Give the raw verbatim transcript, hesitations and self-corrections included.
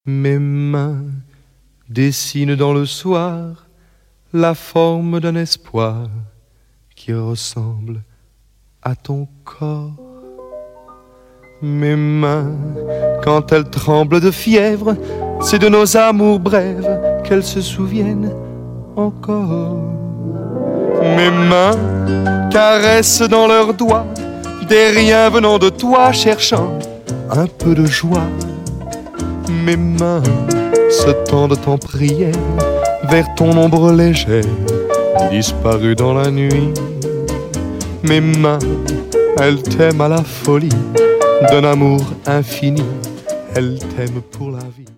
Mes mains dessinent dans le soir la forme d'un espoir qui ressemble à ton corps. Mes mains, quand elles tremblent de fièvre, c'est de nos amours brèves qu'elles se souviennent encore. Mes mains caressent dans leurs doigts des riens venant de toi, cherchant un peu de joie. Mes mains se tendent en prière vers ton ombre légère, disparue dans la nuit. Mes mains, elles t'aiment à la folie d'un amour infini, elles t'aiment pour la vie.